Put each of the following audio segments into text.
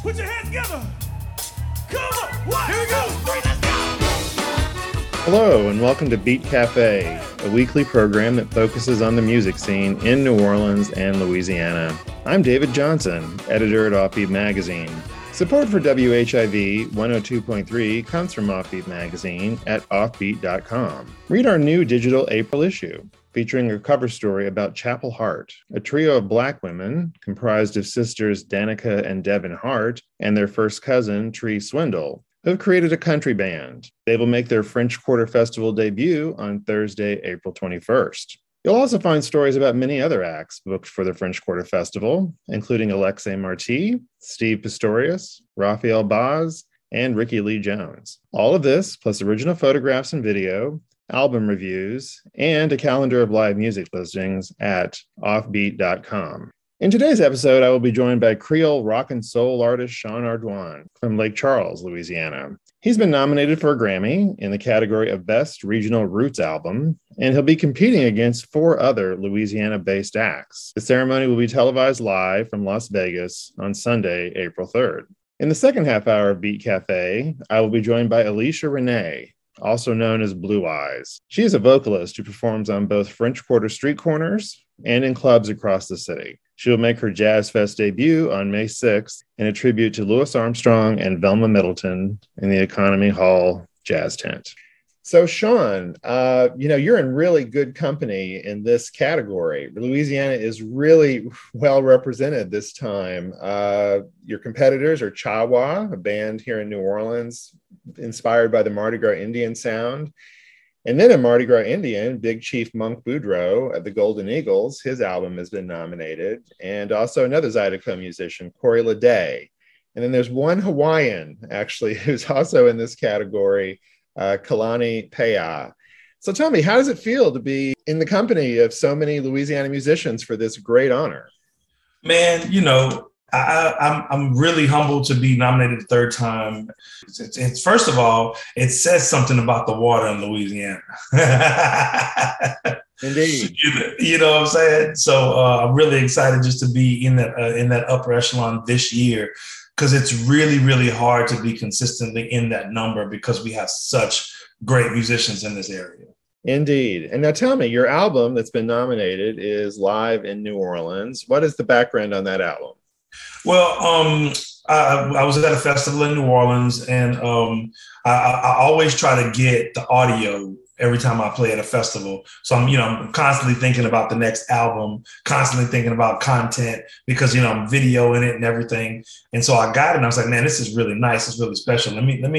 Put your hands together. Come on. One, here we go. 3, let's go. Hello, and welcome to Beat Cafe, a weekly program that focuses on the music scene in New Orleans and Louisiana. I'm David Johnson, editor at Offbeat Magazine. Support for WHIV 102.3 comes from Offbeat Magazine at offbeat.com. Read our new digital April issue, featuring a cover story about Chapel Hart, a trio of Black women comprised of sisters Danica and Devin Hart and their first cousin, Tree Swindle, who have created a country band. They will make their French Quarter Festival debut on Thursday, April 21st. You'll also find stories about many other acts booked for the French Quarter Festival, including Alexei Marti, Steve Pistorius, Raphael Baz, and Ricky Lee Jones. All of this, plus original photographs and video, album reviews, and a calendar of live music listings at offbeat.com. In today's episode, I will be joined by Creole rock and soul artist Sean Ardoin from Lake Charles, Louisiana. He's been nominated for a Grammy in the category of Best Regional Roots Album, and he'll be competing against 4 other Louisiana-based acts. The ceremony will be televised live from Las Vegas on Sunday, April 3rd. In the second half hour of Beat Cafe, I will be joined by Alicia Renee, also known as Blue Eyes. She is a vocalist who performs on both French Quarter street corners and in clubs across the city. She will make her Jazz Fest debut on May 6th in a tribute to Louis Armstrong and Velma Middleton in the Economy Hall Jazz Tent. So, Sean, you're in really good company in this category. Louisiana is really well represented this time. Your competitors are Chawa, a band here in New Orleans, inspired by the Mardi Gras Indian sound. And then in Mardi Gras Indian, Big Chief Monk Boudreaux of the Golden Eagles, his album has been nominated. And also another Zydeco musician, Corey Leday. And then there's one Hawaiian, actually, who's also in this category, Kalani Pe'a. So tell me, how does it feel to be in the company of so many Louisiana musicians for this great honor? Man, I'm really humbled to be nominated the third time. It's first of all, it says something about the water in Louisiana. Indeed. You know what I'm saying? So I'm really excited just to be in that upper echelon this year, because it's really, really hard to be consistently in that number because we have such great musicians in this area. Indeed. And now tell me, your album that's been nominated is live in New Orleans. What is the background on that album? Well, I was at a festival in New Orleans, and I always try to get the audio every time I play at a festival. So I'm constantly thinking about the next album, constantly thinking about content because, I'm videoing it and everything. And so I got it and I was like, man, this is really nice. It's really special. Let me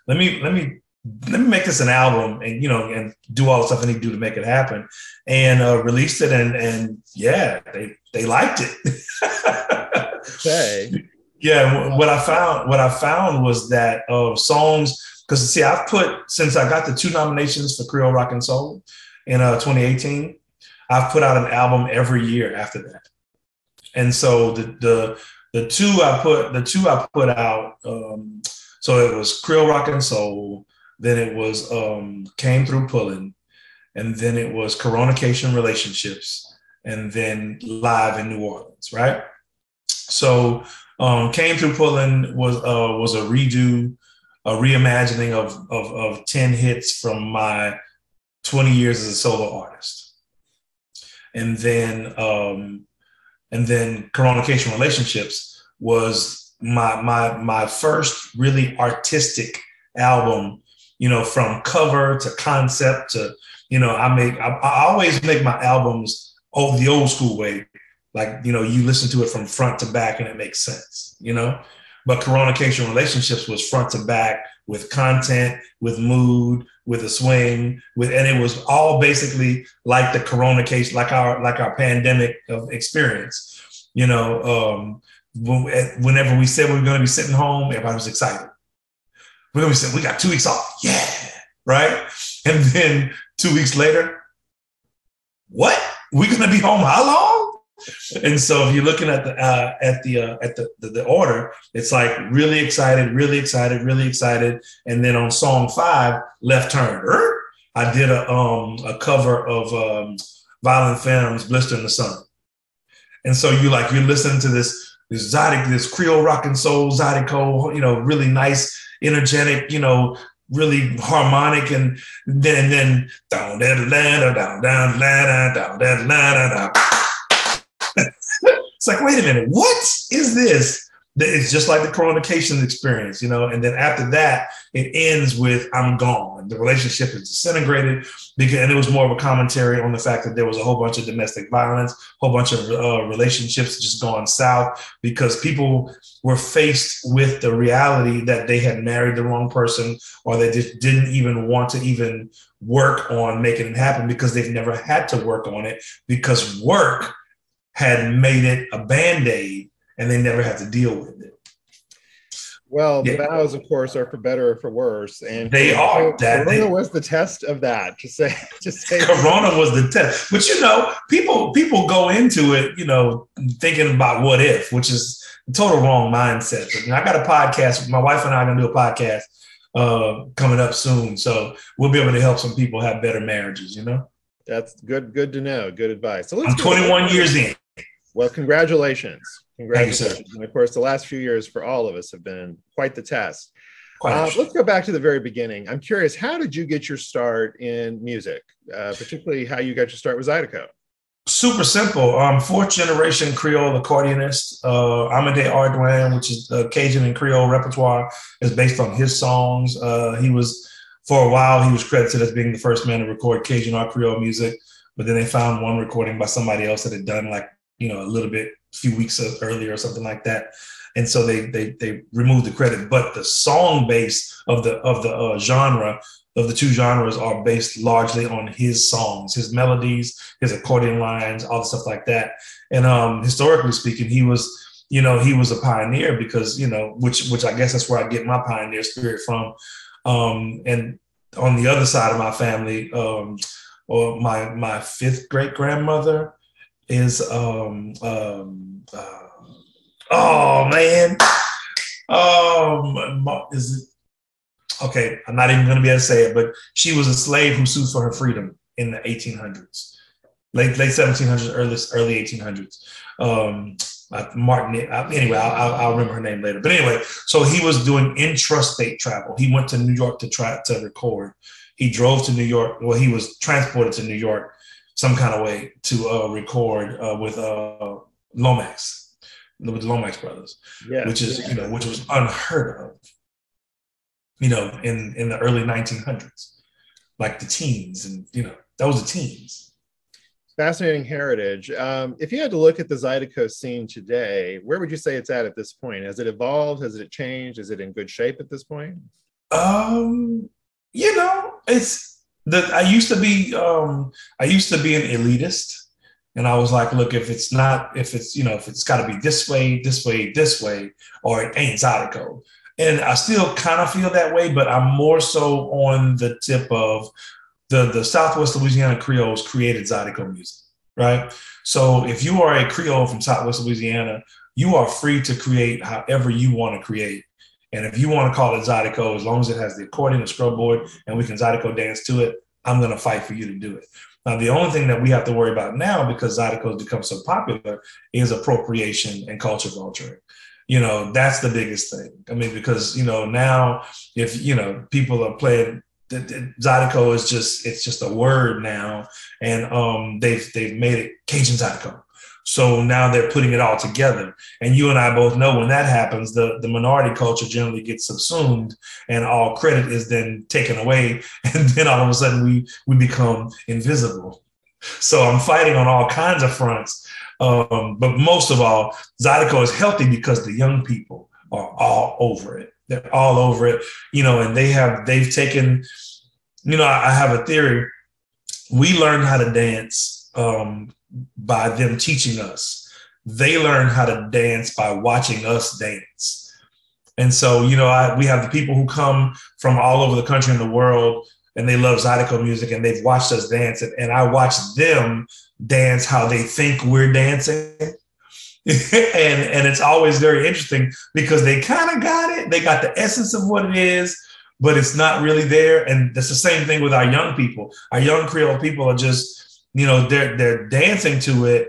make this an album and, and do all the stuff I need to do to make it happen, and released it. And yeah, they liked it. Okay. Yeah. What I found was that songs, because see, since I got the 2 nominations for Creole Rock and Soul in 2018, I've put out an album every year after that. And so the two I put out, so it was Creole Rock and Soul, then it was Came Through Pullin', and then it was Coronation Relationships, and then Live in New Orleans, right? So Came Through Pullin' was a redo, a reimagining of 10 hits from my 20 years as a solo artist. And then Coronation Relationships was my first really artistic album, from cover to concept to, I always make my albums the old school way. Like, you listen to it from front to back and it makes sense, But Coronation Relationships was front to back with content, with mood, with a swing, and it was all basically like the Coronation, like our pandemic of experience. Whenever we said we were going to be sitting home, everybody was excited. We're going to be saying, we got 2 weeks off. Yeah. Right. And then 2 weeks later, what? We're going to be home how long? And so if you're looking at the order, it's like really excited, really excited, really excited. And then on song 5, Left Turn, I did a cover of Violent Femmes, Blister in the Sun. And so you're listening to this this Creole rock and soul, Zydeco, really nice, energetic, really harmonic, and then down down down down down down down down. It's like, wait a minute, what is this? It's just like the Chronication experience, and then after that, it ends with I'm gone. The relationship is disintegrated, and it was more of a commentary on the fact that there was a whole bunch of domestic violence, a whole bunch of relationships just gone south because people were faced with the reality that they had married the wrong person, or they just didn't even want to even work on making it happen because they've never had to work on it because work had made it a Band-Aid and they never had to deal with it. Well, the vows, of course, are for better or for worse, and they are. Corona was the test of that. To say, Corona was the test. But people go into it, thinking about what if, which is a total wrong mindset. But, I got a podcast. My wife and I are gonna do a podcast coming up soon, so we'll be able to help some people have better marriages. That's good. Good to know. Good advice. So I'm 21 years in. Well, congratulations. Congratulations. And of course, the last few years for all of us have been quite the test. Let's go back to the very beginning. I'm curious, how did you get your start in music, particularly how you got your start with Zydeco? Super simple. Fourth generation Creole accordionist. Amédée Ardouin, which is Cajun and Creole repertoire, is based on his songs. For a while, he was credited as being the first man to record Cajun or Creole music, but then they found one recording by somebody else that had done a few weeks earlier or something like that. And so they removed the credit, but the song base of the genre of the two genres are based largely on his songs, his melodies, his accordion lines, all the stuff like that. And historically speaking, he was a pioneer because, which I guess that's where I get my pioneer spirit from. And on the other side of my family, or my fifth great grandmother is is it okay? I'm not even going to be able to say it, but she was a slave who sued for her freedom in the 1800s, late 1700s, early 1800s. Martin. Anyway, I'll remember her name later. But anyway, so he was doing intrastate travel. He went to New York to record. He drove to New York. Well, he was transported to New York some kind of way to record with Lomax, with the Lomax brothers, which was unheard of, in the early 1900s, like the teens, and that was the teens. Fascinating heritage. If you had to look at the Zydeco scene today, where would you say it's at this point? Has it evolved? Has it changed? Is it in good shape at this point? I used to be an elitist, and I was like, look, if it's got to be this way, or it ain't Zydeco. And I still kind of feel that way, but I'm more so on the tip of the Southwest Louisiana Creoles created Zydeco music, right? So if you are a Creole from Southwest Louisiana, you are free to create however you want to create. And if you want to call it Zydeco, as long as it has the accordion, the scrub board, and we can Zydeco dance to it, I'm going to fight for you to do it. Now, the only thing that we have to worry about now, because Zydeco has become so popular, is appropriation and culture vulturing. That's the biggest thing. I mean, because, now if, people are playing, Zydeco is just a word now, and they've made it Cajun Zydeco. So now they're putting it all together. And you and I both know when that happens, the minority culture generally gets subsumed and all credit is then taken away. And then all of a sudden we become invisible. So I'm fighting on all kinds of fronts. But most of all, Zydeco is healthy because the young people are all over it. They're all over it, and they've taken, I have a theory. We learn how to dance by them teaching us. They learn how to dance by watching us dance. And so, we have the people who come from all over the country and the world, and they love Zydeco music, and they've watched us dance. And I watch them dance how they think we're dancing. and it's always very interesting because they kind of got it. They got the essence of what it is, but it's not really there. And that's the same thing with our young people. Our young Creole people are just, they're dancing to it,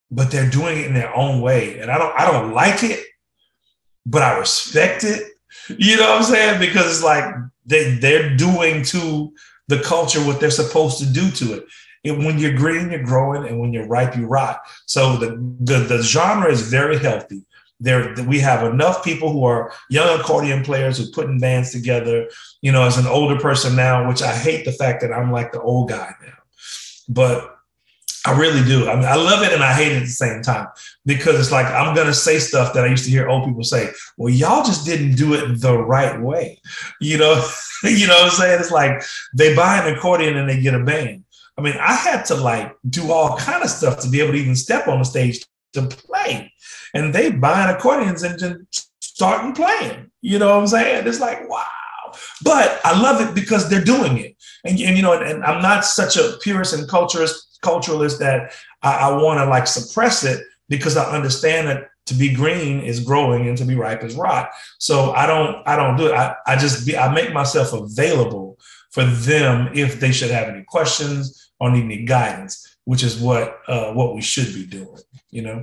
but they're doing it in their own way. And I don't like it, but I respect it. You know what I'm saying? Because it's like they're doing to the culture what they're supposed to do to it. And when you're green, you're growing, and when you're ripe, you rot. So the genre is very healthy. We have enough people who are young accordion players who putting bands together. You know, as an older person now, which I hate the fact that I'm like the old guy now, but I really do. I mean, I love it and I hate it at the same time, because it's like I'm going to say stuff that I used to hear old people say. Well, y'all just didn't do it the right way. You know, you know what I'm saying? It's like they buy an accordion and they get a band. I mean, I had to like do all kind of stuff to be able to even step on the stage to play. And they buying accordions and just starting playing. You know what I'm saying? It's like, wow. But I love it because they're doing it. And you know, and I'm not such a purist and culturalist that I want to like suppress it, because I understand that to be green is growing and to be ripe is rot. So I don't do it. I make myself available for them if they should have any questions or need any guidance, which is what we should be doing, you know?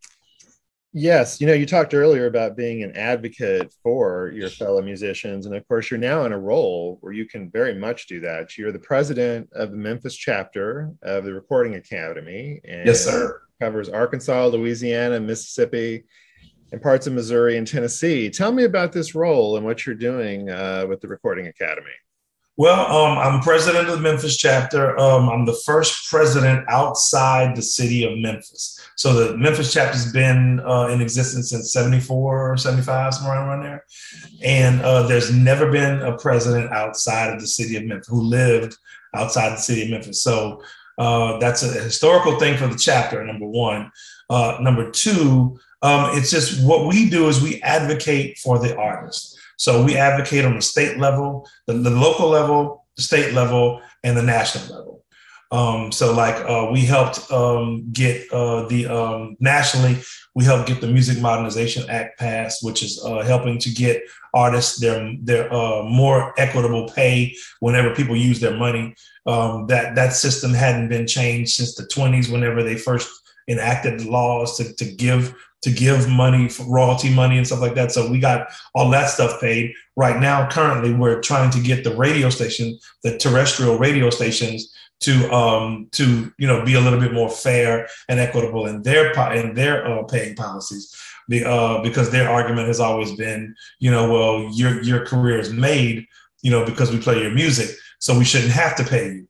Yes. You know, you talked earlier about being an advocate for your fellow musicians. And of course, you're now in a role where you can very much do that. You're the president of the Memphis chapter of the Recording Academy. And yes, sir. Covers Arkansas, Louisiana, Mississippi, and parts of Missouri and Tennessee. Tell me about this role and what you're doing with the Recording Academy. Well, I'm president of the Memphis chapter. I'm the first president outside the city of Memphis. So the Memphis chapter has been in existence since 74 or 75, somewhere around there. And there's never been a president outside of the city of Memphis who lived outside the city of Memphis. So that's a historical thing for the chapter, number one. Number two, it's just what we do is we advocate for the artist. So we advocate on the state level, the local level, the state level, and the national level. So like we helped get nationally, we helped get the Music Modernization Act passed, which is helping to get artists their more equitable pay whenever people use their money. That system hadn't been changed since the 20s, whenever they first enacted the laws to give money for royalty money and stuff like that. So we got all that stuff paid. Right now, currently, we're trying to get the radio station, the terrestrial radio stations, to you know, be a little bit more fair and equitable in their paying policies, because their argument has always been, you know, well, your career is made, you know, because we play your music, so we shouldn't have to pay you.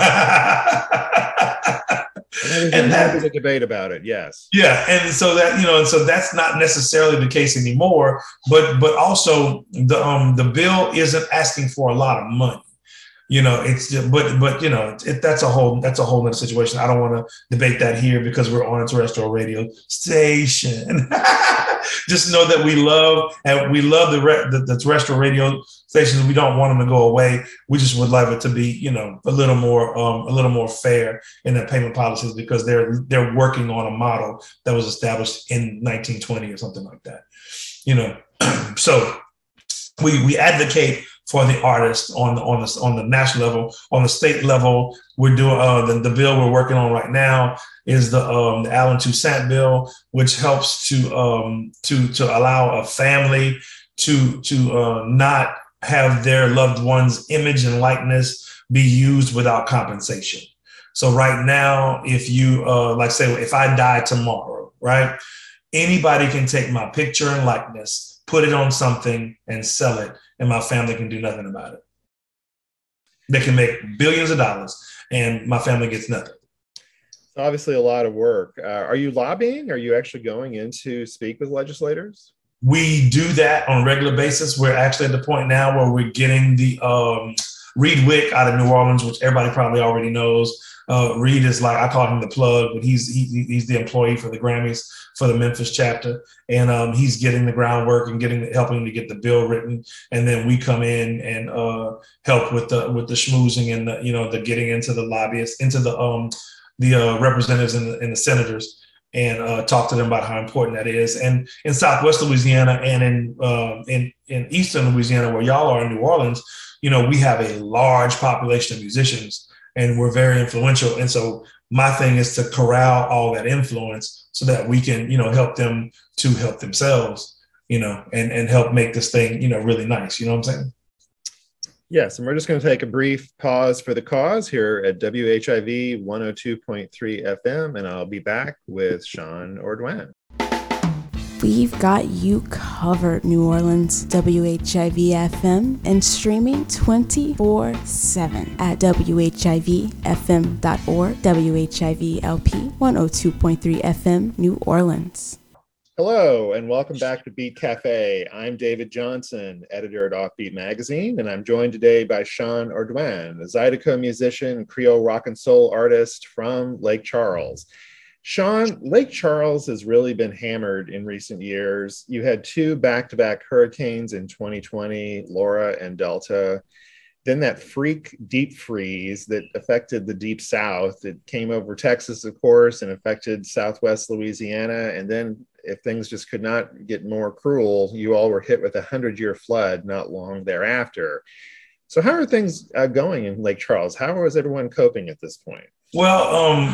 And there's a debate about it, yes. Yeah, and so that, you know, and so that's not necessarily the case anymore. But also the bill isn't asking for a lot of money. You know, it's just, but you know, that's a whole other situation. I don't want to debate that here because we're on a terrestrial radio station. Just know that we love the terrestrial radio stations. We don't want them to go away. We just would love it to be, you know, a little more fair in their payment policies, because they're working on a model that was established in 1920 or something like that. You know, so we advocate for the artist on the national level. On the state level, we're doing the bill we're working on right now is the Allen Toussaint bill, which helps to allow a family to not have their loved one's image and likeness be used without compensation. So right now, if you like say, if I die tomorrow, right, anybody can take my picture and likeness, put it on something and sell it, and my family can do nothing about it. They can make billions of dollars and my family gets nothing. It's obviously a lot of work. Are you lobbying? Are you actually going in to speak with legislators? We do that on a regular basis. We're actually at the point now where we're getting the Reed Wick out of New Orleans, which everybody probably already knows. Reed is like, I call him the plug, but he's the employee for the Grammys for the Memphis chapter. And he's getting the groundwork and helping to get the bill written. And then we come in and help with the schmoozing and the getting into the lobbyists, into the representatives and the senators, and talk to them about how important that is. And in Southwest Louisiana and in Eastern Louisiana, where y'all are in New Orleans, we have a large population of musicians and we're very influential. And so my thing is to corral all that influence so that we can, help them to help themselves, and help make this thing, really nice. You know what I'm saying? Yes, and we're just going to take a brief pause for the cause here at WHIV 102.3 FM, and I'll be back with Sean Ordwin. We've got you covered, New Orleans, WHIV FM, and streaming 24/7 at WHIVFM.org, WHIVLP 102.3 FM, New Orleans. Hello, and welcome back to Beat Cafe. I'm David Johnson, editor at Offbeat Magazine, and I'm joined today by Sean Ordwin, a Zydeco musician and Creole rock and soul artist from Lake Charles. Sean, Lake Charles has really been hammered in recent years. You had two back-to-back hurricanes in 2020, Laura and Delta. Then that freak deep freeze that affected the deep south. It came over Texas, of course, and affected southwest Louisiana. And then if things just could not get more cruel, you all were hit with a 100-year flood not long thereafter. So how are things going in Lake Charles? How is everyone coping at this point? Well,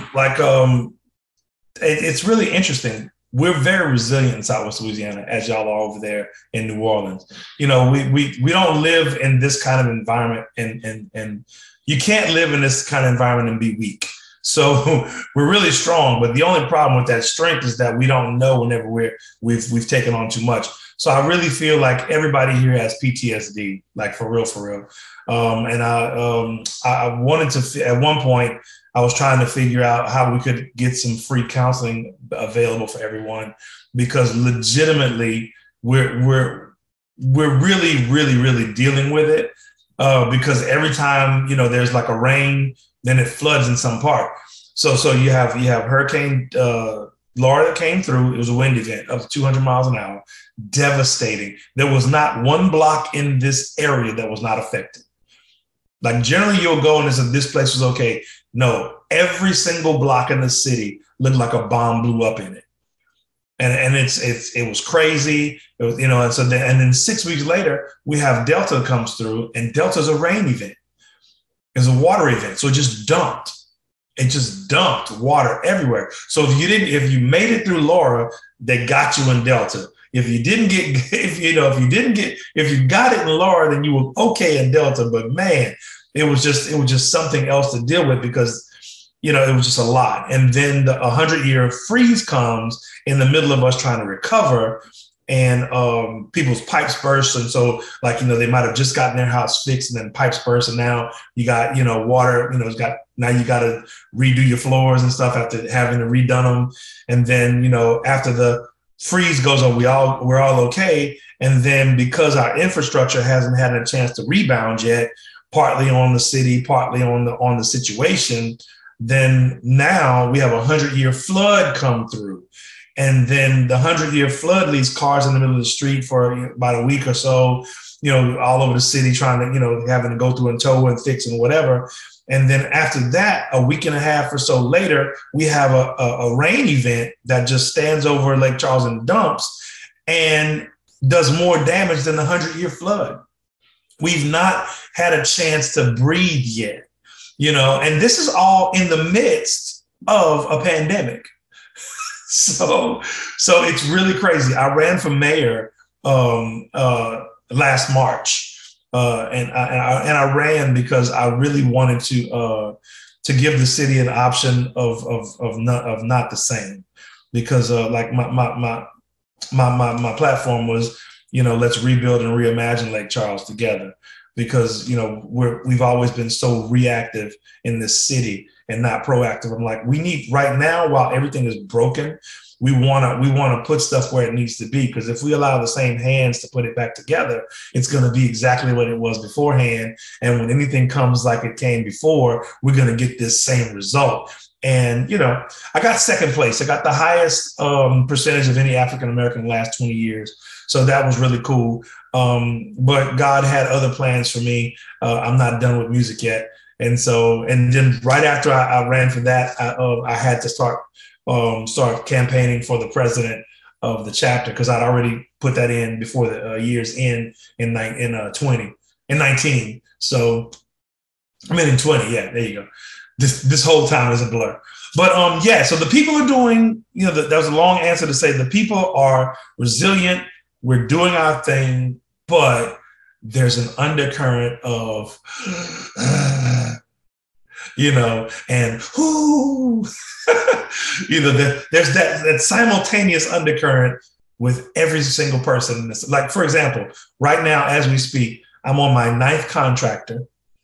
it's really interesting. We're very resilient in Southwest Louisiana, as y'all are over there in New Orleans. We don't live in this kind of environment, and you can't live in this kind of environment and be weak. So we're really strong, but the only problem with that strength is that we don't know whenever we've taken on too much. So I really feel like everybody here has PTSD, like for real. And I wanted to, at one point, I was trying to figure out how we could get some free counseling available for everyone, because legitimately we're really, really, really dealing with it. Because every time, there's like a rain, then it floods in some part. So you have Hurricane Laura that came through. It was a wind event up to 200 miles an hour, devastating. There was not one block in this area that was not affected. Like generally you'll go and this place was okay. No, every single block in the city looked like a bomb blew up in it. And it was crazy. It was, and then 6 weeks later, we have Delta comes through, and Delta's a rain event. It's a water event. So it just dumped water everywhere. So if you made it through Laura, they got you in Delta. If you got it in Laura, then you were okay in Delta. But man, it was just something else to deal with, because it was just a lot. And then the 100-year freeze comes in the middle of us trying to recover, and people's pipes burst. And so they might have just gotten their house fixed, and then pipes burst. And now you got, water, now you got to redo your floors and stuff after having to redone them. And then, after the freeze goes on, we're all okay. And then because our infrastructure hasn't had a chance to rebound yet, partly on the city, partly on the situation, then now we have a 100-year flood come through. And then the 100-year flood leaves cars in the middle of the street for about a week or so, all over the city trying to, having to go through and tow and fix and whatever. And then after that, a week and a half or so later, we have a rain event that just stands over Lake Charles and dumps and does more damage than the 100-year flood. We've not had a chance to breathe yet. And this is all in the midst of a pandemic. So it's really crazy. I ran for mayor last March, and I ran because I really wanted to give the city an option of not the same, because my platform was, let's rebuild and reimagine Lake Charles together. Because, we've always been so reactive in this city and not proactive. I'm like, we need right now, while everything is broken, we want to put stuff where it needs to be. Because if we allow the same hands to put it back together, it's going to be exactly what it was beforehand. And when anything comes like it came before, we're going to get this same result. And, I got second place. I got the highest percentage of any African-American in the last 20 years. So that was really cool. But God had other plans for me. I'm not done with music yet. And then right after I ran for that, I had to start campaigning for the president of the chapter, because I'd already put that in before the year's end in 19. So I mean, in 20. Yeah, there you go. This whole time is a blur. But yeah, so the people are doing, that was a long answer to say the people are resilient. We're doing our thing, but there's an undercurrent of, and whoo, there's that simultaneous undercurrent with every single person in this. Like, for example, right now, as we speak, I'm on my 9th contractor.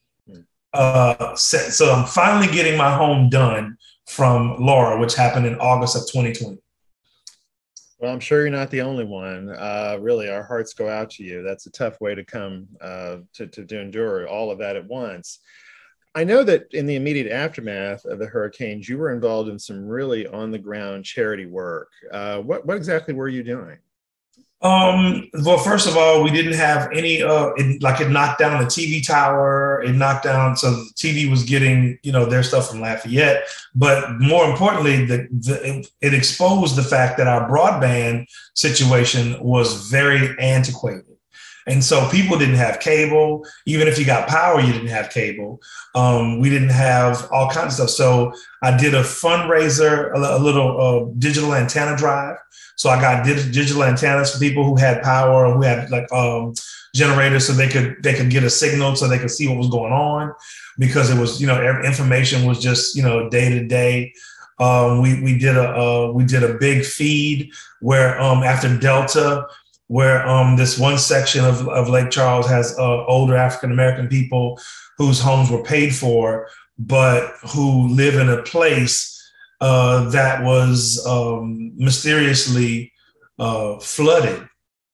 So I'm finally getting my home done from Laura, which happened in August of 2020. Well, I'm sure you're not the only one. Really, our hearts go out to you. That's a tough way to come to endure all of that at once. I know that in the immediate aftermath of the hurricanes, you were involved in some really on-the-ground charity work. What exactly were you doing? Well, first of all, we didn't have any, it knocked down the TV tower. It knocked down, so the TV was getting, their stuff from Lafayette. But more importantly, it exposed the fact that our broadband situation was very antiquated. And so people didn't have cable. Even if you got power, you didn't have cable. We didn't have all kinds of stuff. So I did a fundraiser, a little digital antenna drive. So I got digital antennas for people who had power or who had generators, so they could get a signal so they could see what was going on, because it was, information was just, day to day. We did a big feed where after Delta, where this one section of Lake Charles has older African-American people whose homes were paid for, but who live in a place that was mysteriously flooded.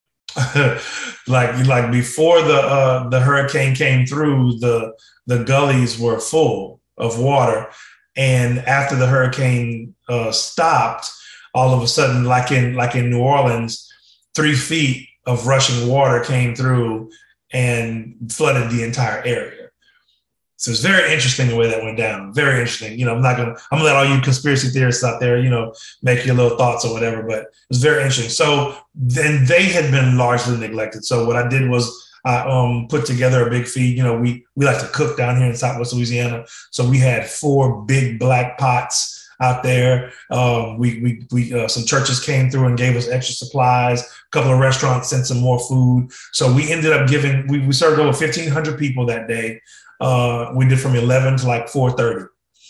like before the hurricane came through, the gullies were full of water, and after the hurricane stopped, all of a sudden, like in New Orleans, 3 feet of rushing water came through and flooded the entire area. So it's very interesting the way that went down. Very interesting. I'm gonna let all you conspiracy theorists out there, make your little thoughts or whatever, but it was very interesting. So then they had been largely neglected. So what I did was I put together a big feed. We like to cook down here in Southwest Louisiana. So we had 4 big black pots out there. We some churches came through and gave us extra supplies. A couple of restaurants sent some more food. So we ended up we served over 1,500 people that day. We did from 11 to 4:30.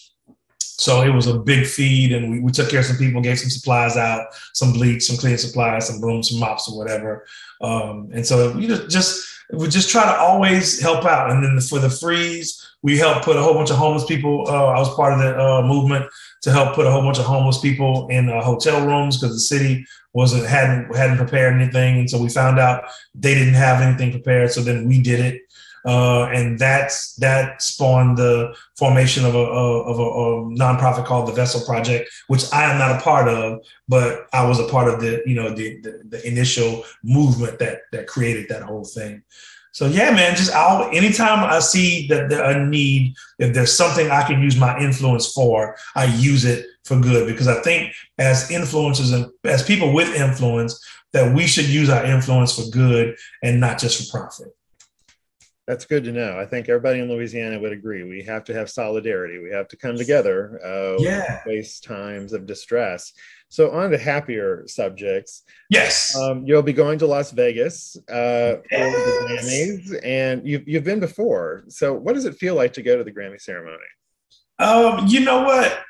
So it was a big feed, and we took care of some people, gave some supplies out, some bleach, some cleaning supplies, some brooms, some mops, or whatever. And so we just try to always help out. And then for the freeze, we helped put a whole bunch of homeless people. I was part of the movement to help put a whole bunch of homeless people in hotel rooms, because the city hadn't prepared anything, and so we found out they didn't have anything prepared. So then we did it. And that spawned the formation of a nonprofit called the Vessel Project, which I am not a part of, but I was a part of the initial movement that created that whole thing. So yeah, man, anytime I see that there a need, if there's something I can use my influence for, I use it for good, because I think as influencers and as people with influence, that we should use our influence for good and not just for profit. That's good to know. I think everybody in Louisiana would agree. We have to have solidarity. We have to come together when we face times of distress. So on to happier subjects. Yes. You'll be going to Las Vegas for the Grammys, and you've been before. So what does it feel like to go to the Grammy ceremony? You know what?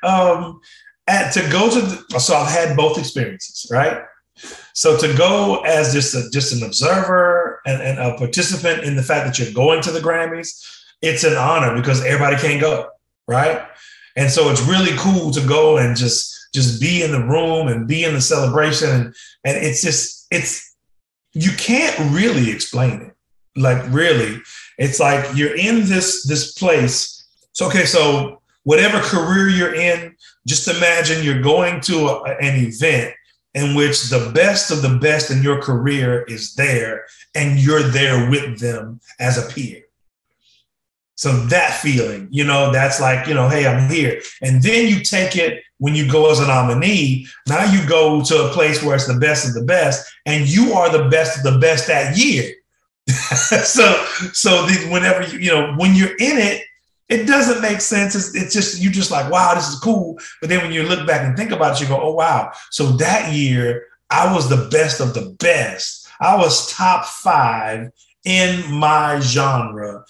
So I've had both experiences, right? So to go as just an observer and a participant in the fact that you're going to the Grammys, it's an honor because everybody can't go, right? And so it's really cool to go and just be in the room and be in the celebration. And it's you can't really explain it. Like, really, it's like you're in this place. So whatever career you're in, just imagine you're going to an event in which the best of the best in your career is there, and you're there with them as a peer. So that feeling, that's like, hey, I'm here. And then you take it when you go as a nominee. Now you go to a place where it's the best of the best, and you are the best of the best that year. Whenever when you're in it, It doesn't make sense. It's just, you just like, wow, this is cool. But then when you look back and think about it, you go, oh, wow. So that year, I was the best of the best. I was top 5 in my genre,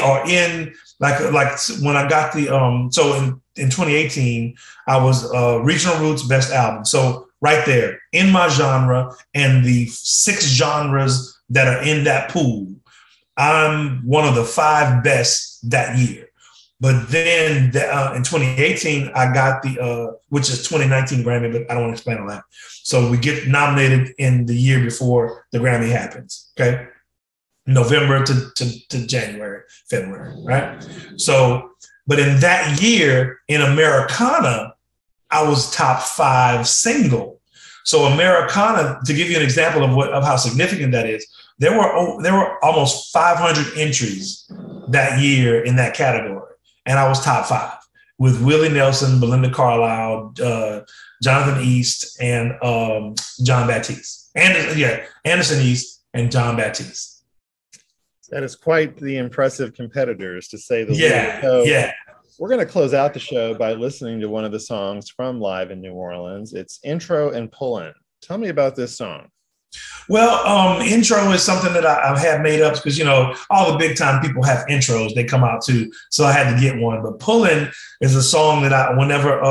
like when I got the, so in 2018, I was Regional Roots Best Album. So right there in my genre and the 6 genres that are in that pool, I'm one of the 5 best that year. But then in 2018, I got the, which is 2019 Grammy, but I don't want to explain all that. So we get nominated in the year before the Grammy happens, okay? November to January, February, right? So, but in that year, in Americana, I was top 5 single. So Americana, to give you an example of how significant that is, there were almost 500 entries that year in that category. And I was top 5 with Willie Nelson, Belinda Carlisle, Jonathan East, and John Batiste. Anderson East and John Batiste. That is quite the impressive competitors, to say the least. Yeah. We're going to close out the show by listening to one of the songs from Live in New Orleans. It's Intro and Pullin'. Tell me about this song. Well, intro is something that I have made up because, all the big time people have intros they come out to. So I had to get one. But Pullin' is a song that whenever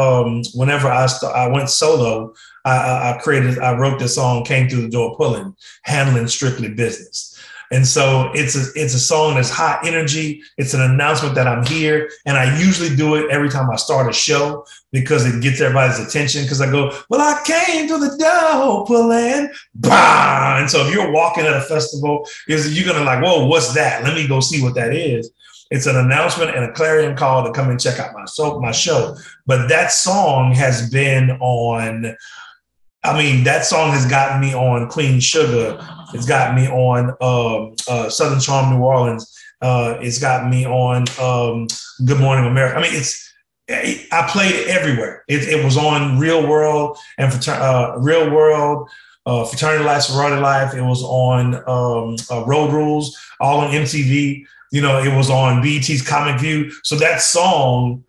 I went solo, I wrote this song, Came Through the Door Pullin', handling strictly business. And so it's a song that's high energy. It's an announcement that I'm here. And I usually do it every time I start a show because it gets everybody's attention. Because I go, well, I came to the door, Pullin', bah! And so if you're walking at a festival, you're going to like, whoa, what's that? Let me go see what that is. It's an announcement and a clarion call to come and check out my show. But that song has been on, that song has gotten me on Queen Sugar. It's got me on Southern Charm New Orleans. It's got me on Good Morning America. I played it everywhere. It was on Real World and Real World, Fraternity Life, Sorority Life. It was on Road Rules, all on MTV. It was on BET's Comic View. So that song,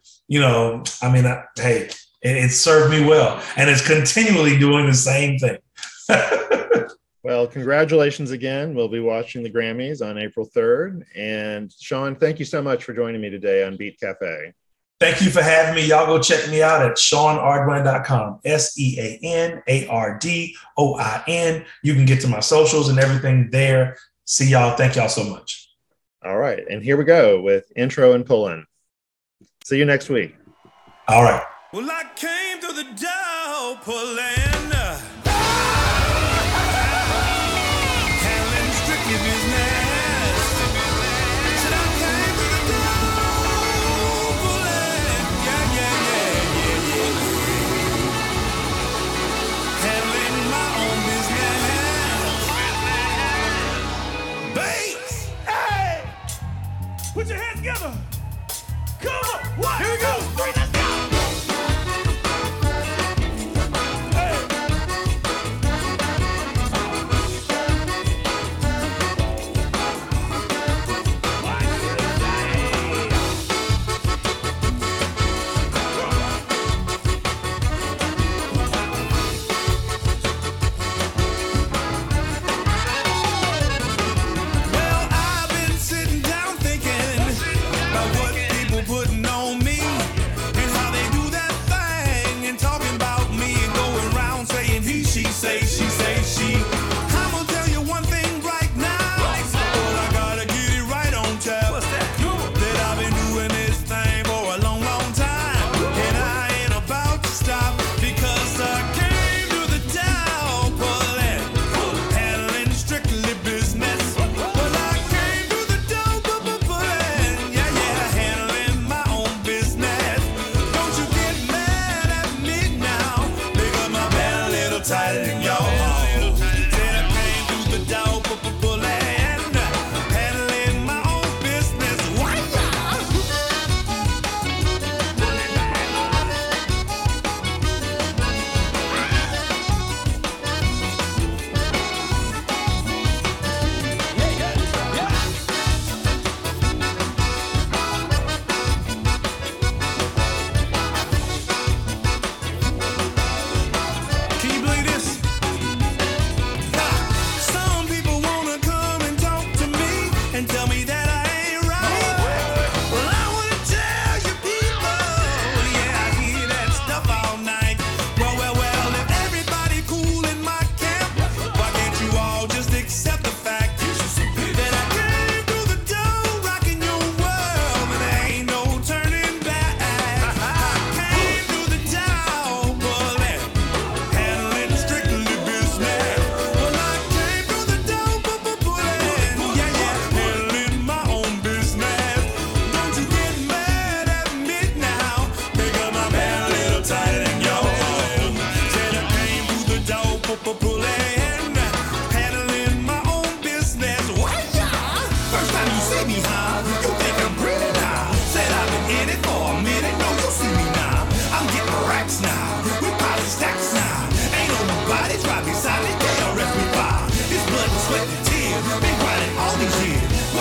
it served me well. And it's continually doing the same thing. Well, congratulations again. We'll be watching the Grammys on April 3rd. And Sean, thank you so much for joining me today on Beat Cafe. Thank you for having me. Y'all go check me out at SeanArdwine.com, SeanArdwin. You can get to my socials and everything there. See y'all. Thank y'all so much. All right. And here we go with Intro and Pullin'. See you next week. All right. Well, I came to the door, Pullin'. Handling strictly business. Said I came to the door, Pullin'. Yeah. Handling my own business. Bass. Hey! Put your hands together. Come on. What? Here we go. 3, let's go.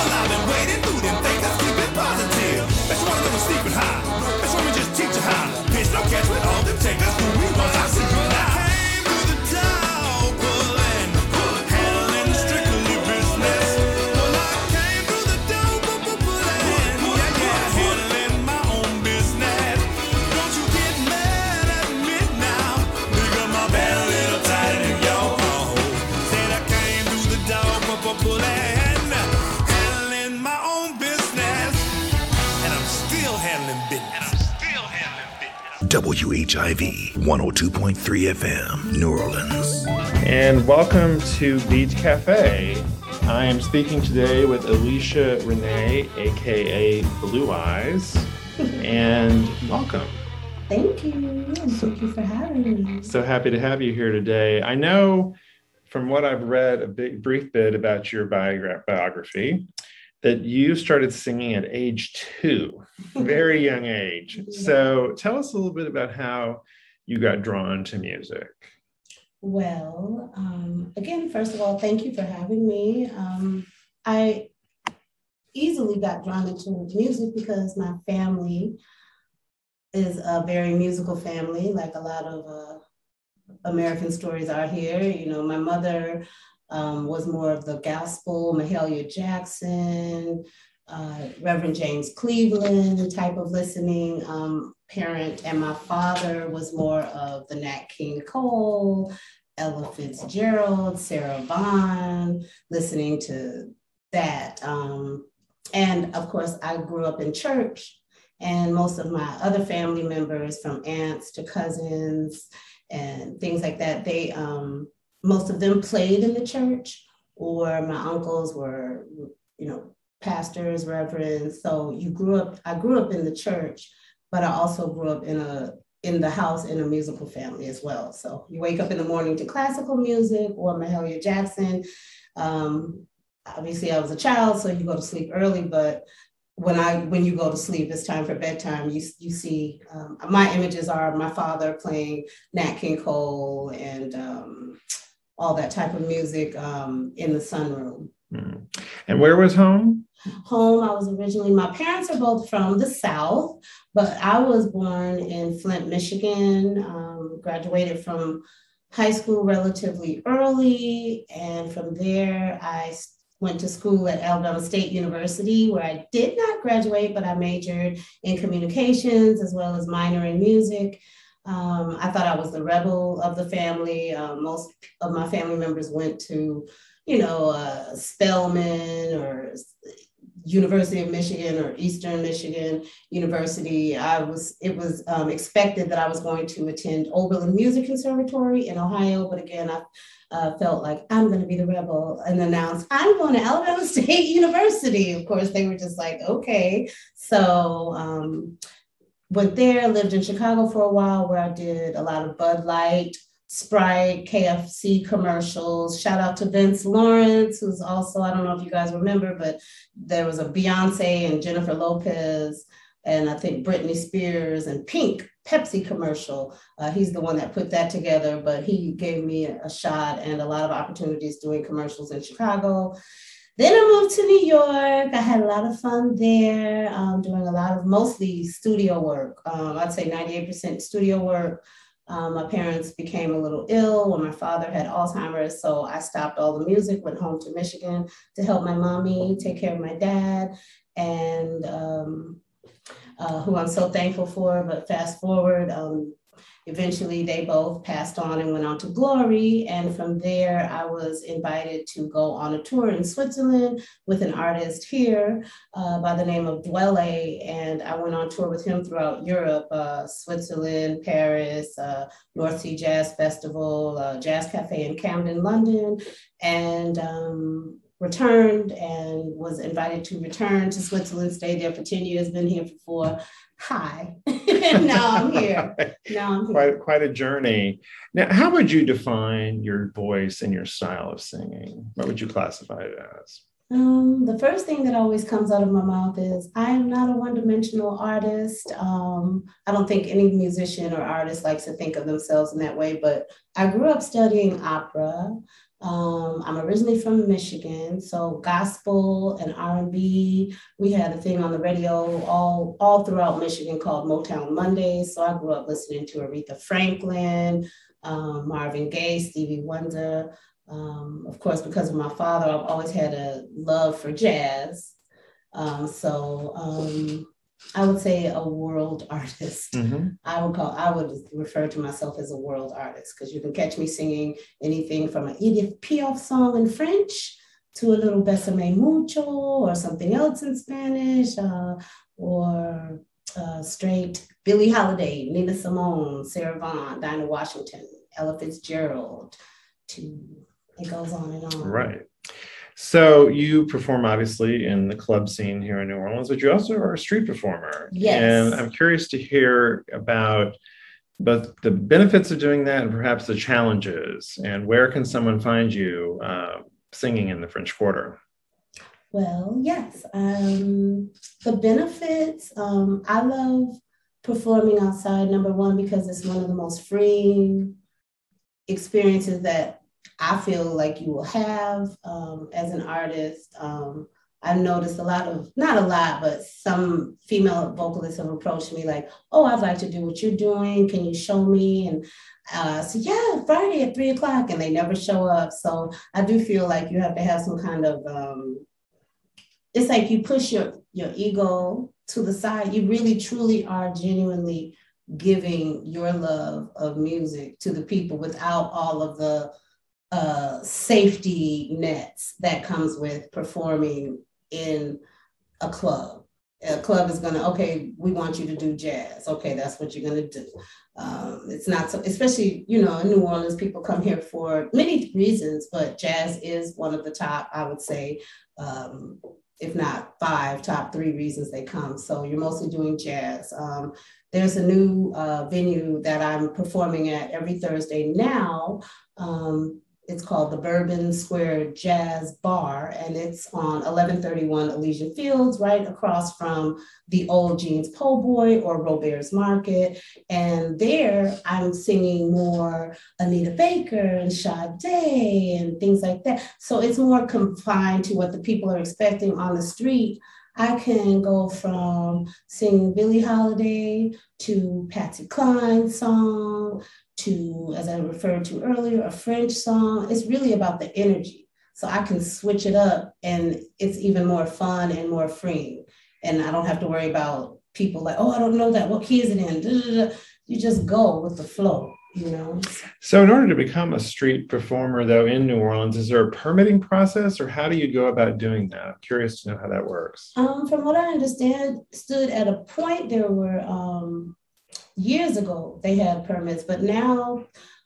Well, I've been waiting through them things, let's keep it positive. Let's one of them sleeping high. Let's women just teach you how. Pitch no catch with all them takers. Who we was, I see you now. Came to the town, pulling, handling strictly business. Well, I came to the town, pulling, handling my own business. Don't you get mad at me now. Because my bad a little tighter than your hole. Said I came to the town, pulling, handling my own business. And I'm still handling business. WHIV 102.3 FM, New Orleans. And welcome to Beat Cafe. I am speaking today with Alicia Renee, aka Blue Eyes, and welcome. Thank you. Thank you for having me. So happy to have you here today. I know from what I've read a brief bit about your biography that you started singing at age 2, very young age. So tell us a little bit about how you got drawn to music. Well, again, first of all, thank you for having me. I easily got drawn into music because my family is a very musical family, like a lot of American stories are here. You know, my mother was more of the gospel, Mahalia Jackson, Reverend James Cleveland type of listening parent. And my father was more of the Nat King Cole, Ella Fitzgerald, Sarah Vaughan, listening to that. And of course, I grew up in church, and most of my other family members, from aunts to cousins and things like that, they most of them played in the church, or my uncles were, you know, pastors, reverends. So I grew up in the church, but I also grew up in the house in a musical family as well. So you wake up in the morning to classical music or Mahalia Jackson. Obviously I was a child, so you go to sleep early, but when you go to sleep, it's time for bedtime. You see, my images are my father playing Nat King Cole and all that type of music in the sunroom. Mm. And where was home? Home, I was originally, my parents are both from the South, but I was born in Flint, Michigan, graduated from high school relatively early. And from there, I went to school at Alabama State University, where I did not graduate, but I majored in communications as well as minor in music. I thought I was the rebel of the family. Most of my family members went to, Spelman or University of Michigan or Eastern Michigan University. It was expected that I was going to attend Oberlin Music Conservatory in Ohio, but again, I felt like I'm going to be the rebel and announced I'm going to Alabama State University. Of course, they were just like, okay. So went there, lived in Chicago for a while, where I did a lot of Bud Light, Sprite, KFC commercials. Shout out to Vince Lawrence, who's also, I don't know if you guys remember, but there was a Beyonce and Jennifer Lopez, and I think Britney Spears and Pink Pepsi commercial. He's the one that put that together, but he gave me a shot and a lot of opportunities doing commercials in Chicago. Then I moved to New York. I had a lot of fun there, doing a lot of mostly studio work. I'd say 98% studio work. My parents became a little ill when my father had Alzheimer's, so I stopped all the music, went home to Michigan to help my mommy take care of my dad, and who I'm so thankful for. But fast forward, eventually they both passed on and went on to glory. And from there, I was invited to go on a tour in Switzerland with an artist here by the name of Dwele. And I went on tour with him throughout Europe, Switzerland, Paris, North Sea Jazz Festival, Jazz Cafe in Camden, London, and returned and was invited to return to Switzerland, stayed there for 10 years, been here for 4. Hi. Now I'm here. Quite a journey. Now, how would you define your voice and your style of singing? What would you classify it as? The first thing that always comes out of my mouth is I am not a one-dimensional artist. I don't think any musician or artist likes to think of themselves in that way, but I grew up studying opera. I'm originally from Michigan, so gospel and R&B. We had a thing on the radio all throughout Michigan called Motown Mondays. So I grew up listening to Aretha Franklin, Marvin Gaye, Stevie Wonder. Of course, because of my father, I've always had a love for jazz. I would say a world artist. Mm-hmm. I would refer to myself as a world artist because you can catch me singing anything from an Edith Piaf song in French to a little Besame Mucho or something else in Spanish, or straight Billie Holiday, Nina Simone, Sarah Vaughan, Dinah Washington, Ella Fitzgerald. It goes on and on. Right. So you perform obviously in the club scene here in New Orleans, but you also are a street performer. Yes. And I'm curious to hear about both the benefits of doing that and perhaps the challenges. And where can someone find you singing in the French Quarter? Well, yes. The benefits, I love performing outside, number one, because it's one of the most freeing experiences that I feel like you will have as an artist. I've noticed not a lot, but some female vocalists have approached me like, oh, I'd like to do what you're doing. Can you show me? And so yeah, Friday at 3:00, and they never show up. So I do feel like you have to have some kind of, it's like you push your ego to the side. You really, truly are genuinely giving your love of music to the people without all of the safety nets that comes with performing in a club. A club is gonna, okay, we want you to do jazz. Okay, that's what you're gonna do. It's not so, especially, in New Orleans, people come here for many reasons, but jazz is one of the top, I would say, if not top 3 reasons they come. So you're mostly doing jazz. There's a new venue that I'm performing at every Thursday now. It's called the Bourbon Square Jazz Bar, and it's on 1131 Elysian Fields, right across from the old Jeans Po' Boy or Robert's Market. And there I'm singing more Anita Baker and Sade and things like that. So it's more confined to what the people are expecting on the street. I can go from singing Billie Holiday to Patsy Cline's song, to, as I referred to earlier, a French song. It's really about the energy. So I can switch it up and it's even more fun and more freeing. And I don't have to worry about people like, oh, I don't know that. What key is it in? Da, da, da. You just go with the flow, So in order to become a street performer, though, in New Orleans, is there a permitting process or how do you go about doing that? I'm curious to know how that works. From what I understand, stood at a point there were, years ago, they had permits, but now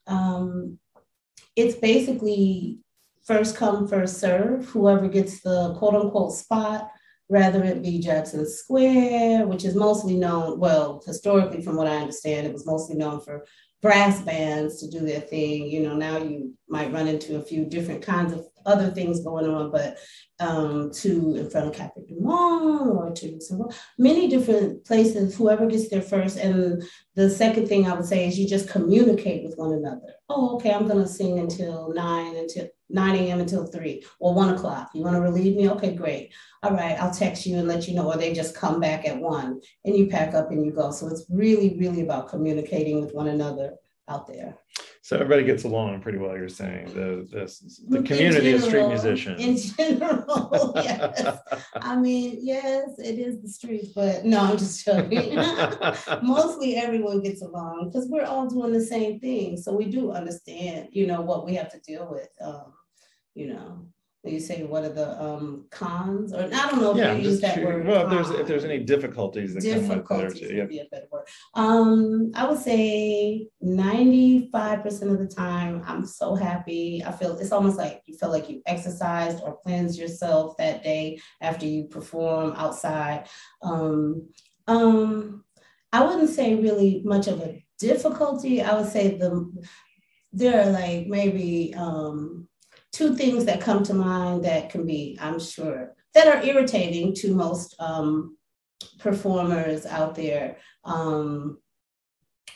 it's basically first come, first serve, whoever gets the quote unquote spot, rather it be Jackson Square, which is mostly known, well, historically, from what I understand, it was mostly known for brass bands to do their thing. Now you might run into a few different kinds of other things going on, but to in front of Cafe Du Monde or to many different places, whoever gets there first. And the second thing I would say is you just communicate with one another. Oh, okay, I'm going to sing until 9 a.m. until 3 or 1 o'clock. You want to relieve me? Okay, great. All right, I'll text you and let you know, or they just come back at 1 and you pack up and you go. So it's really, really about communicating with one another out there. So everybody gets along pretty well, you're saying, the community of street musicians. In general, yes. I mean, yes, it is the streets, but no, I'm just joking. Mostly everyone gets along because we're all doing the same thing. So we do understand, what we have to deal with, when you say what are the cons, or I don't know if you use that word. Well, if there's any difficulties that come with there, would be a better word. I would say 95% of the time, I'm so happy. I feel it's almost like you feel like you exercised or cleansed yourself that day after you perform outside. I wouldn't say really much of a difficulty. I would say there are like maybe 2 things that come to mind that can be, I'm sure, that are irritating to most performers out there.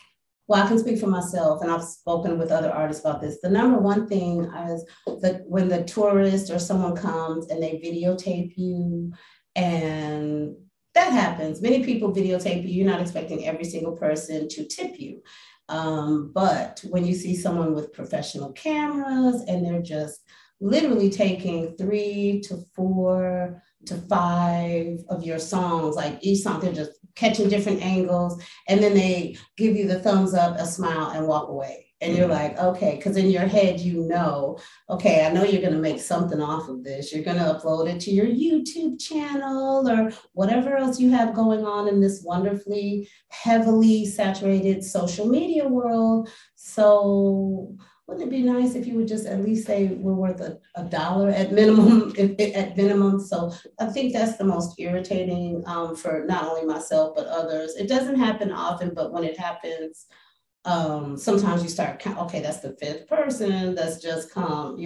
Well, I can speak for myself, and I've spoken with other artists about this. The number one thing is that when the tourist or someone comes and they videotape you, and that happens. Many people videotape you. You're not expecting every single person to tip you. But when you see someone with professional cameras and they're just literally taking 3 to 4 to 5 of your songs, like each song, they're just catching different angles, and then they give you the thumbs up, a smile, and walk away. And you're like, okay, because in your head, okay, I know you're going to make something off of this. You're going to upload it to your YouTube channel or whatever else you have going on in this wonderfully, heavily saturated social media world. So wouldn't it be nice if you would just at least say we're worth a dollar at minimum? So I think that's the most irritating for not only myself, but others. It doesn't happen often, but when it happens, sometimes you start, okay, that's the 5th person that's just come,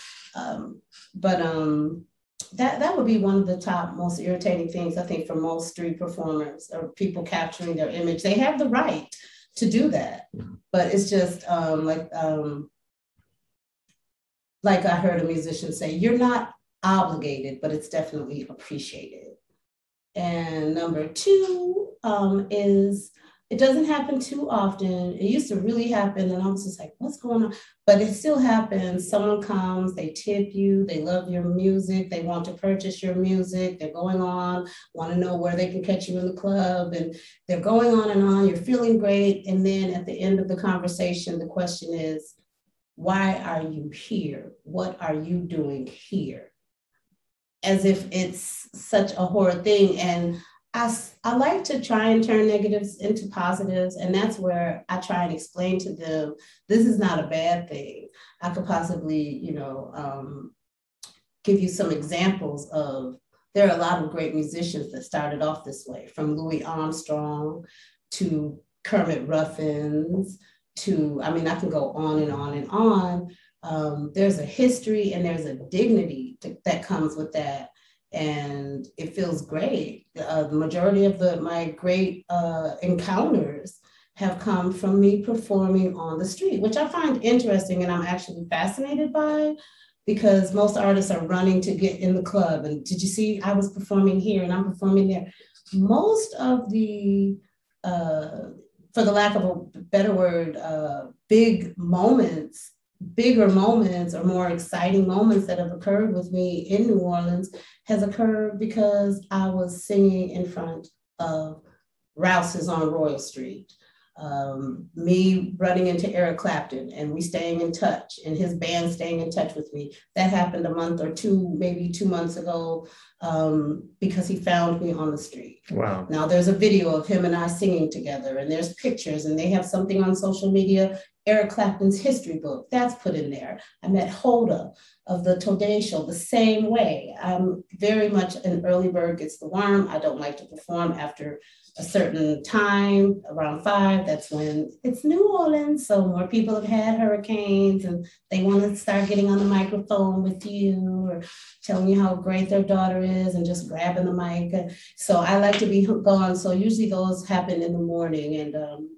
that would be one of the top most irritating things, I think, for most street performers or people capturing their image. They have the right to do that, but it's just like I heard a musician say, you're not obligated, but it's definitely appreciated. And number 2 is, it doesn't happen too often. It used to really happen, and I was just like, what's going on? But it still happens. Someone comes, they tip you, they love your music, they want to purchase your music, they're going on, want to know where they can catch you in the club, and they're going on and on, you're feeling great. And then at the end of the conversation, the question is, why are you here? What are you doing here? As if it's such a horrid thing. And I like to try and turn negatives into positives. And that's where I try and explain to them, this is not a bad thing. I could possibly, give you some examples of, there are a lot of great musicians that started off this way, from Louis Armstrong to Kermit Ruffins to, I can go on and on and on. There's a history and there's a dignity that comes with that. And it feels great. The majority of my great encounters have come from me performing on the street, which I find interesting and I'm actually fascinated by, because most artists are running to get in the club. And did you see, I was performing here and I'm performing there. Most of the, for the lack of a better word, bigger moments or more exciting moments that have occurred with me in New Orleans has occurred because I was singing in front of Rouse's on Royal Street. Me running into Eric Clapton and we staying in touch and his band staying in touch with me. That happened a month or 2, maybe 2 months ago, because he found me on the street. Wow. Now there's a video of him and I singing together, and there's pictures, and they have something on social media, Eric Clapton's history book, that's put in there. I met Hoda of the Today Show the same way. I'm very much an early bird gets the worm. I don't like to perform after a certain time, around 5, that's when it's New Orleans. So more people have had hurricanes and they want to start getting on the microphone with you or telling you how great their daughter is and just grabbing the mic. So I like to be gone. So usually those happen in the morning, and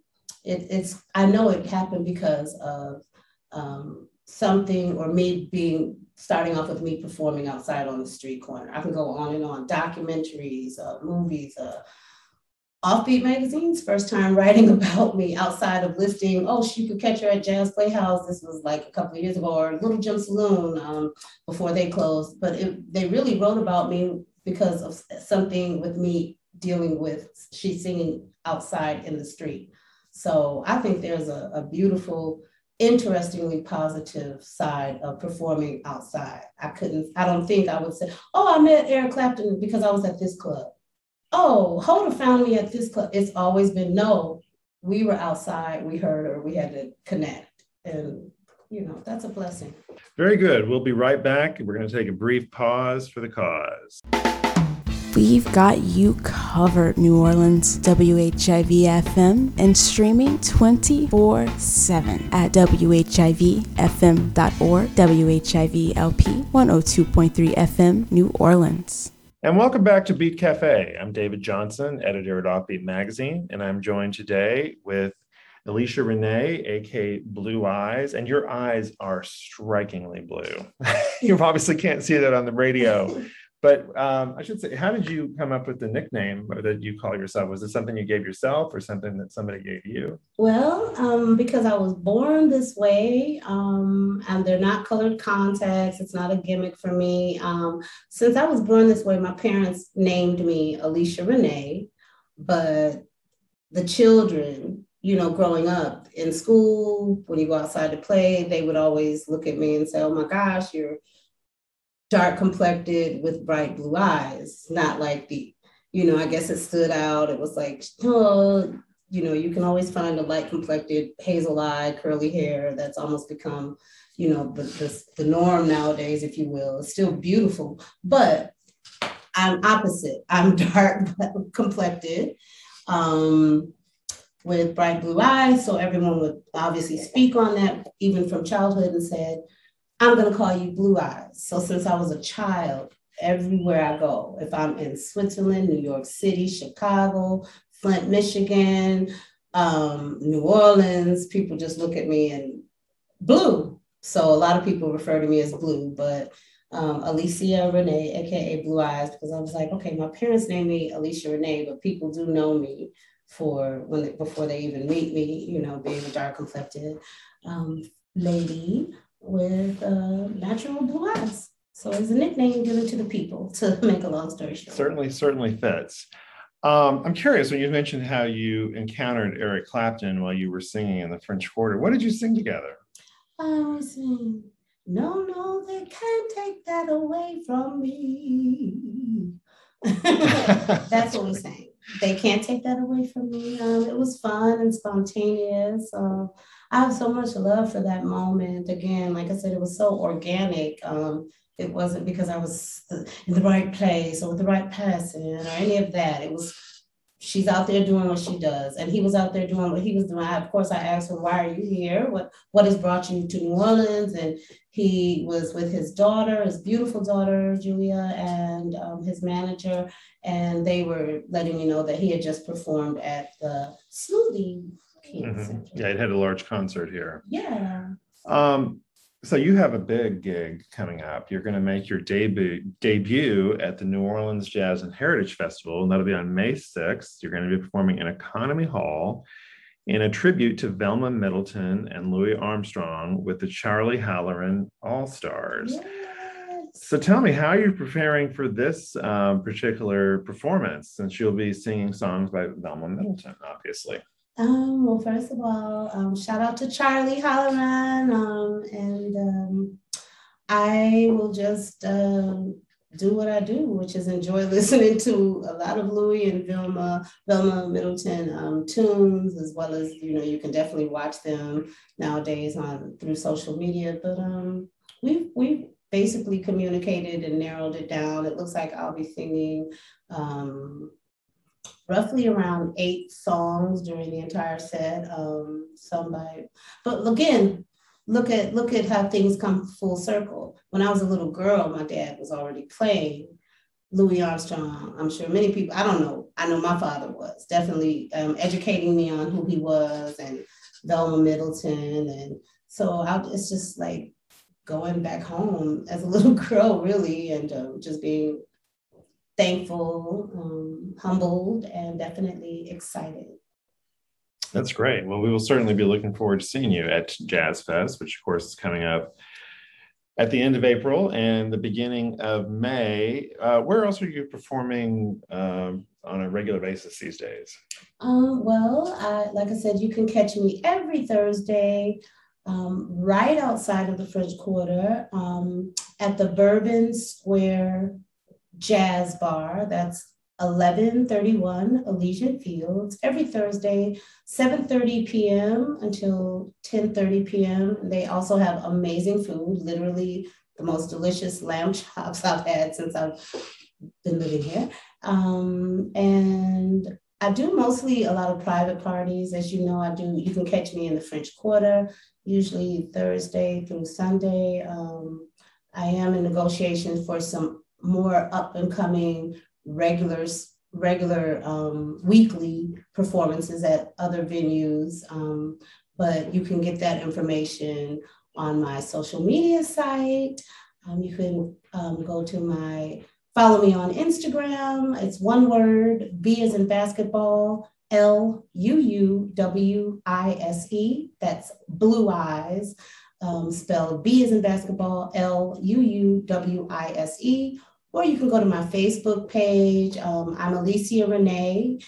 I know it happened because of something, or me starting off with me performing outside on the street corner. I can go on and on, documentaries, movies, Offbeat Magazine's first time writing about me outside of listing, you could catch her at Jazz Playhouse. This was like a couple of years ago, or Little Jim Saloon before they closed. But they really wrote about me because of something with me dealing with, she's singing outside in the street. So I think there's a beautiful, interestingly positive side of performing outside. I don't think I would say, I met Eric Clapton because I was at this club. Hoda found me at this club. It's always been, no, we were outside, we heard her, we had to connect. And, that's a blessing. Very good. We'll be right back. We're going to take a brief pause for the cause. We've got you covered, New Orleans, WHIV-FM, and streaming 24/7 at WHIVFM.org, WHIV-LP 102.3 FM, New Orleans. And welcome back to Beat Cafe. I'm David Johnson, editor at Offbeat Magazine, and I'm joined today with Alicia Renee, aka Blue Eyes, and your eyes are strikingly blue. You obviously can't see that on the radio, but I should say, how did you come up with the nickname that you call yourself? Was it something you gave yourself or something that somebody gave you? Well, because I was born this way, and they're not colored contacts. It's not a gimmick for me. Since I was born this way, my parents named me Alicia Renee, but the children, growing up in school, when you go outside to play, they would always look at me and say, "Oh my gosh, you're dark complected with bright blue eyes." Not like I guess it stood out. It was like, oh, you can always find a light complected, hazel eye, curly hair. That's almost become, the norm nowadays, if you will. It's still beautiful, but I'm opposite. I'm dark complected. With bright blue eyes. So everyone would obviously speak on that, even from childhood, and said, "I'm going to call you Blue Eyes." So since I was a child, everywhere I go, if I'm in Switzerland, New York City, Chicago, Flint, Michigan, New Orleans, people just look at me and Blue. So a lot of people refer to me as Blue, but Alicia Renee, aka Blue Eyes, because I was like, okay, my parents named me Alicia Renee, but people do know me before they even meet me, being a dark complected lady with natural blue eyes. So it's a nickname given to the people, to make a long story short. Certainly fits. I'm curious, when you mentioned how you encountered Eric Clapton while you were singing in the French Quarter, what did you sing together? I was saying, no, they can't take that away from me. That's what we sang. They can't take that away from me. It was fun and spontaneous. I have so much love for that moment. Again, like I said, it was so organic. It wasn't because I was in the right place or with the right person or any of that. It was, she's out there doing what she does, and he was out there doing what he was doing. Of course, I asked him, "Why are you here? What has brought you to New Orleans?" And he was with his daughter, his beautiful daughter, Julia, and his manager, and they were letting me know that he had just performed at the Smoothie King Center. Yeah, it had a large concert here. Yeah. So you have a big gig coming up. You're going to make your debut at the New Orleans Jazz and Heritage Festival, and that'll be on May 6th. You're going to be performing in Economy Hall in a tribute to Velma Middleton and Louis Armstrong with the Charlie Halloran All-Stars. Yes. So tell me, how are you preparing for this particular performance, since you'll be singing songs by Velma Middleton, obviously? Well, first of all, shout out to Charlie Halloran, and I will just do what I do, which is enjoy listening to a lot of Louis and Velma Middleton tunes, as well as, you can definitely watch them nowadays through social media. But we've basically communicated and narrowed it down. It looks like I'll be singing roughly around 8 songs during the entire set, but again, look at how things come full circle. When I was a little girl, my dad was already playing Louis Armstrong. I'm sure many people, I don't know, I know my father was definitely educating me on who he was, and Velma Middleton. And so it's just like going back home as a little girl, really, and just being thankful, humbled, and definitely excited. That's great. Well, we will certainly be looking forward to seeing you at Jazz Fest, which of course is coming up at the end of April and the beginning of May. Where else are you performing on a regular basis these days? Like I said, you can catch me every Thursday right outside of the French Quarter at the Bourbon Square Jazz Bar. That's 1131 Elysian Fields, every Thursday, 7:30 p.m. until 10:30 p.m. They also have amazing food, literally the most delicious lamb chops I've had since I've been living here. And I do mostly a lot of private parties. As you know, you can catch me in the French Quarter, usually Thursday through Sunday. I am in negotiations for some more up and coming regular regular weekly performances at other venues. But you can get that information on my social media site. You can follow me on Instagram. It's one word, B as in basketball, Luuwise. That's Blue Eyes, spelled B as in basketball, Luuwise. Or you can go to my Facebook page. I'm Alicia Renee,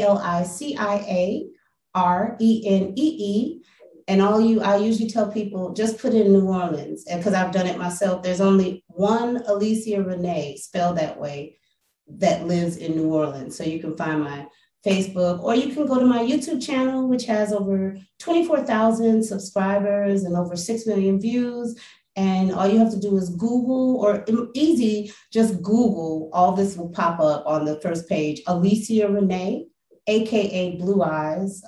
ALICIARENEE. And I usually tell people, just put in New Orleans, because I've done it myself. There's only one Alicia Renee, spelled that way, that lives in New Orleans. So you can find my Facebook, or you can go to my YouTube channel, which has over 24,000 subscribers and over 6 million views. And all you have to do is Google, or easy, just Google. All this will pop up on the first page. Alicia Renee, AKA Blue Eyes,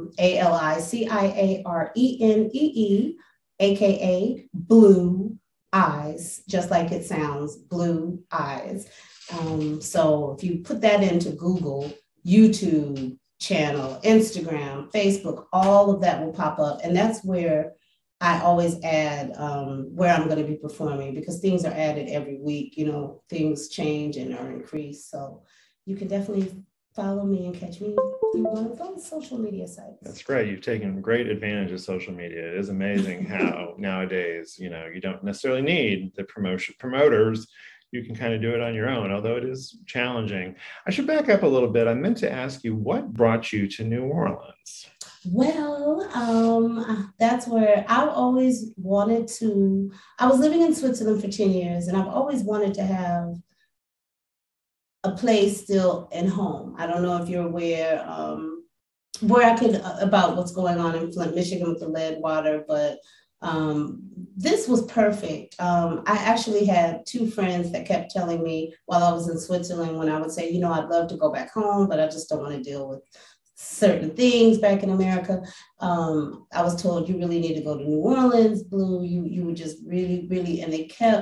ALICIARENEE, AKA Blue Eyes, just like it sounds, Blue Eyes. So if you put that into Google, YouTube channel, Instagram, Facebook, all of that will pop up. And that's where I always add where I'm going to be performing, because things are added every week. Things change and are increased. So you can definitely follow me and catch me through one of those social media sites. That's great. You've taken great advantage of social media. It is amazing how nowadays, you don't necessarily need the promoters. You can kind of do it on your own, although it is challenging. I should back up a little bit. I meant to ask you, what brought you to New Orleans? Well, that's where I always wanted to. I was living in Switzerland for 10 years, and I've always wanted to have a place still in home. I don't know if you're aware about what's going on in Flint, Michigan with the lead water, but this was perfect. I actually had two friends that kept telling me while I was in Switzerland, when I would say, I'd love to go back home, but I just don't want to deal with certain things back in America. I was told, you really need to go to New Orleans, Blue. You would just really, really, and they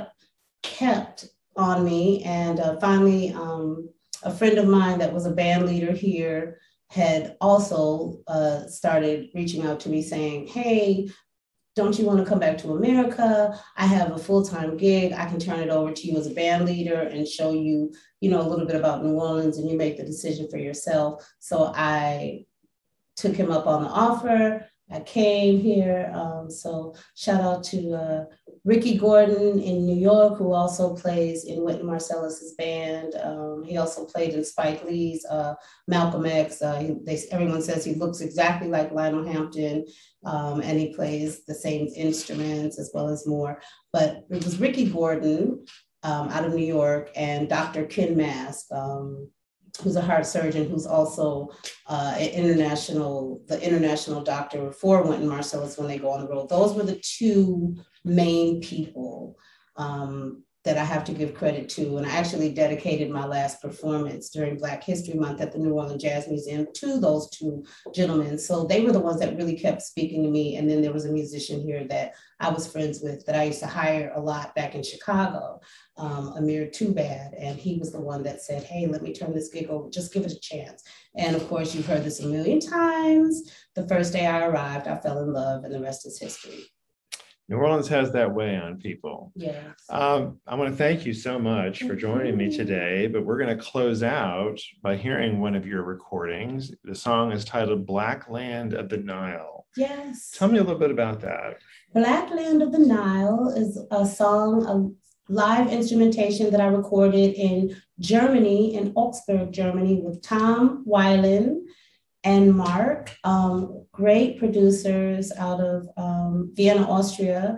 kept on me. And finally, a friend of mine that was a band leader here had also started reaching out to me saying, hey, don't you want to come back to America? I have a full-time gig. I can turn it over to you as a band leader and show you, a little bit about New Orleans, and you make the decision for yourself. So I took him up on the offer. I came here. So shout out to Ricky Gordon in New York, who also plays in Wynton Marsalis's band. He also played in Spike Lee's Malcolm X. Everyone says he looks exactly like Lionel Hampton, and he plays the same instruments as well as more. But it was Ricky Gordon out of New York, and Dr. Ken Mask, who's a heart surgeon, who's also the international doctor for Wynton Marsalis when they go on the road. Those were the two main people that I have to give credit to. And I actually dedicated my last performance during Black History Month at the New Orleans Jazz Museum to those two gentlemen. So they were the ones that really kept speaking to me. And then there was a musician here that I was friends with that I used to hire a lot back in Chicago, Amir Toobad. And he was the one that said, hey, let me turn this gig over, just give it a chance. And of course, you've heard this a million times. The first day I arrived, I fell in love, and the rest is history. New Orleans has that way on people. Yes. I want to thank you so much for joining me today, but we're going to close out by hearing one of your recordings. The song is titled Black Land of the Nile. Yes. Tell me a little bit about that. Black Land of the Nile is a song, a live instrumentation that I recorded in Germany, in Augsburg, Germany, with Tom Weiland and Mark, great producers out of Vienna, Austria.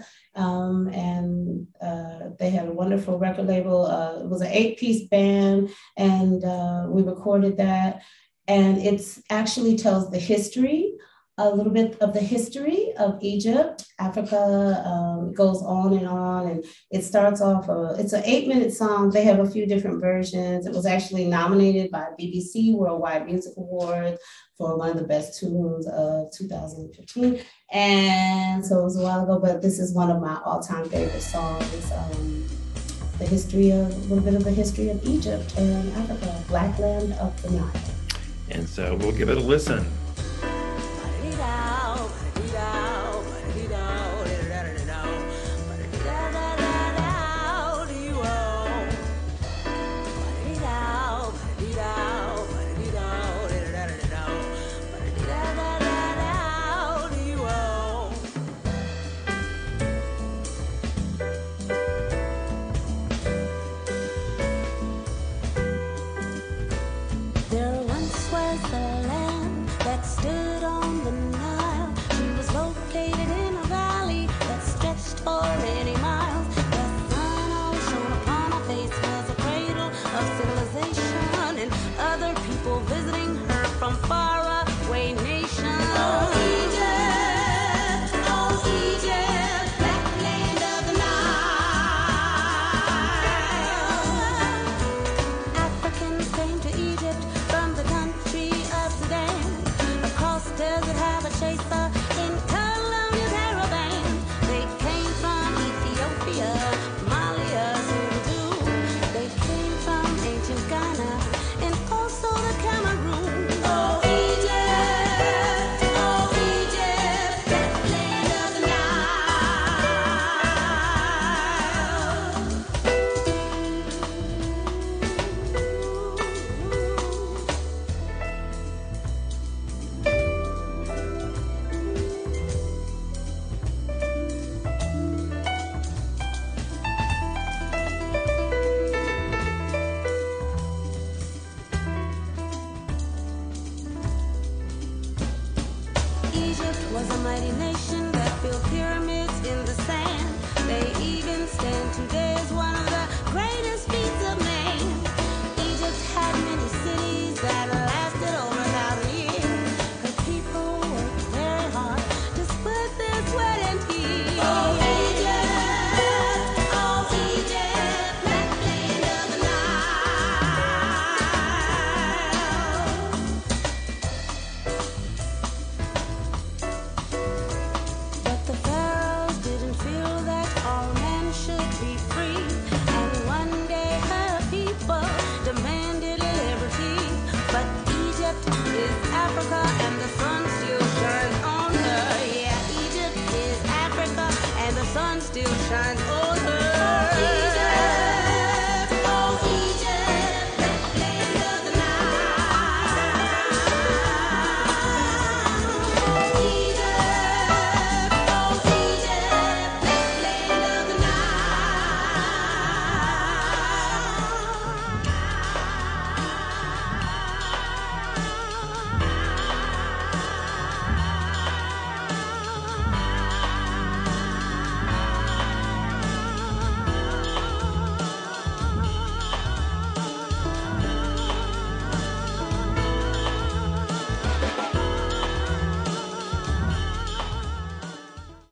And they had a wonderful record label. It was an 8-piece band, and we recorded that. And it actually tells the history, a little bit of the history of Egypt, Africa, goes on, and it starts off, it's an 8-minute song. They have a few different versions. It was actually nominated by BBC Worldwide Music Awards for one of the best tunes of 2015. And so it was a while ago, but this is one of my all-time favorite songs. a little bit of the history of Egypt and Africa, Black Land of the Nile. And so we'll give it a listen. Was a mighty nation that built pyramids.